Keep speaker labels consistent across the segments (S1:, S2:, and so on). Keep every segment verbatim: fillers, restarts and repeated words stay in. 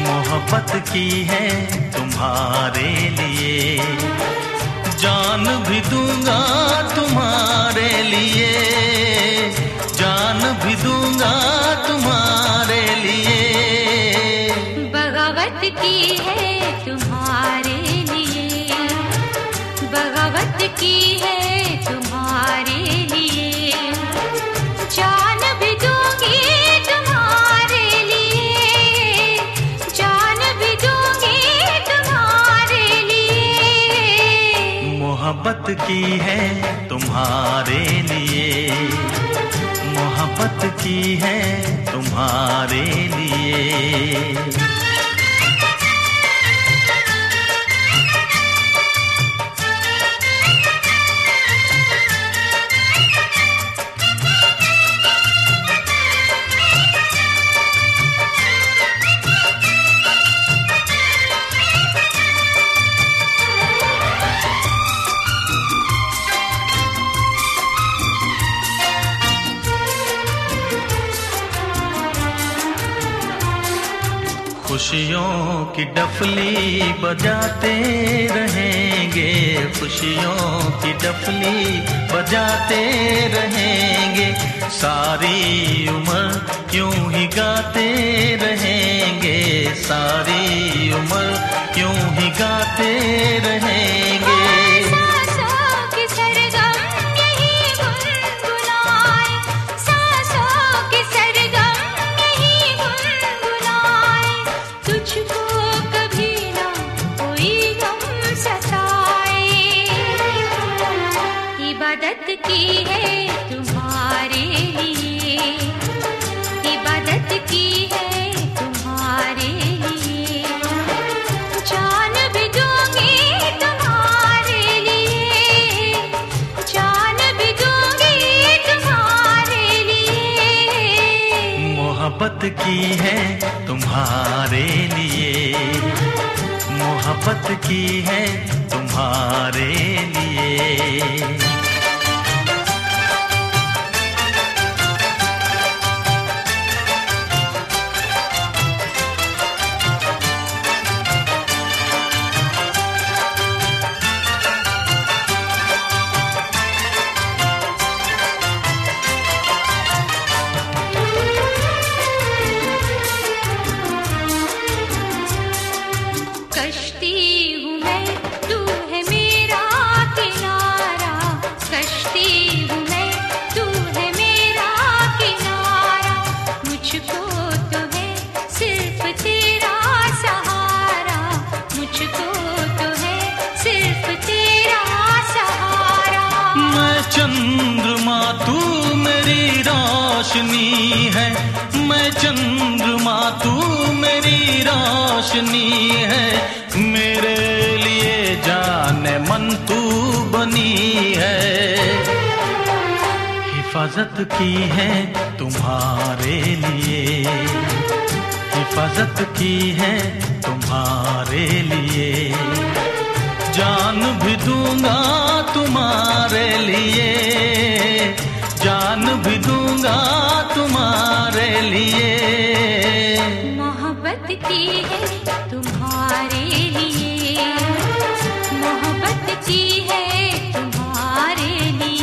S1: मोहब्बत की है तुम्हारे लिए, जान भी दूंगा तुम्हारे लिए, जान भी दूंगा तुम्हारे लिए।
S2: बगावत की है तुम्हारे लिए, बगावत की है तुम्हारे लिए, जान भी दूंगी तुम्हारे लिए, जान भी दूंगी तुम्हारे लिए।
S1: मोहब्बत की है तुम्हारे लिए, मोहब्बत की है तुम्हारे लिए। खुशियों की डफली बजाते रहेंगे, खुशियों की डफली बजाते रहेंगे, सारी उम्र यूं ही गाते रहेंगे, सारी उम्र यूं ही गाते रहेंगे।
S2: इबादत की है तुम्हारे लिए, इबादत की है तुम्हारे लिए, जान भी दूंगी तुम्हारे लिए, जान भी दूंगी तुम्हारे लिए।
S1: मोहब्बत की है तुम्हारे लिए, मोहब्बत की है तुम्हारे लिए।
S2: कश्ती हूँ मैं, तू है मेरा किनारा, कश्ती हूँ मैं, तू है मेरा किनारा, मुझको तो है सिर्फ तेरा सहारा, मुझको तो है सिर्फ तेरा सहारा।
S1: मैं चंद्रमा तू मेरी रोशनी है, मैं चंद्रमा तू मेरी रोशनी है, मेरे लिए जाने मन तू बनी है। हिफाजत की है तुम्हारे लिए, हिफाजत की है तुम्हारे लिए, जान भी दूंगा तुम्हारे लिए, जान भी दूंगा तुम्हारे लिए।
S2: मोहब्बत की है तुम्हारे लिए, मोहब्बत की है तुम्हारे लिए।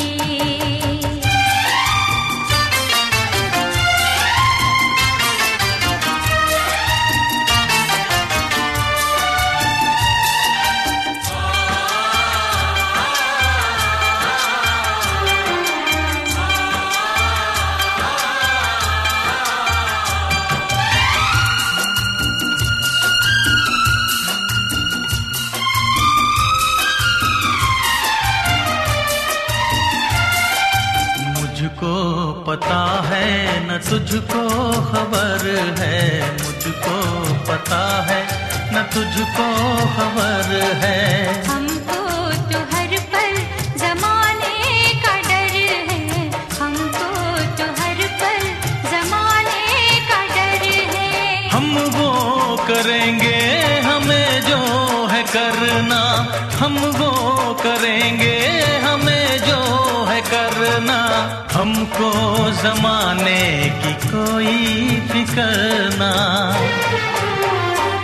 S1: मुझको पता है न तुझको खबर है, मुझको पता है न तुझको खबर है,
S2: हमको तो हर पल जमाने का डर है, हमको तो हर पल जमाने का डर है।
S1: हम वो करेंगे हमें जो है करना, हम वो करेंगे हमें जो है करना, हमको जमाने की कोई फिक्र ना।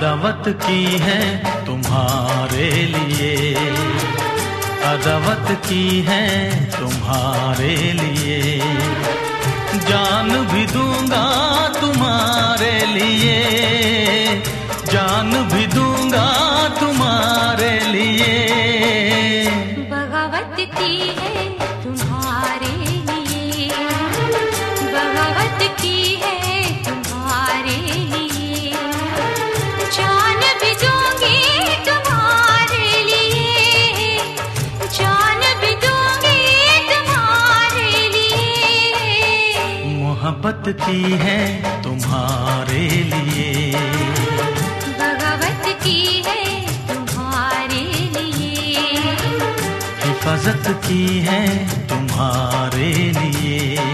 S1: अदावत की है तुम्हारे लिए, अदावत की है तुम्हारे लिए, जान भी दूंगा तुम्हारे लिए, जान भी दूंगा तुम्हारे लिए।
S2: बगावत की है तुम्हारे लिए, बगावत की है तुम्हारे लिए, जान भी दूंगी तुम्हारे लिए, जान भी दूंगी तुम्हारे लिए।
S1: मोहब्बत की है तुम्हारे लिए,
S2: बगावत की है तुम्हारे लिए,
S1: हिफाजत की है तुम्हारे लिए।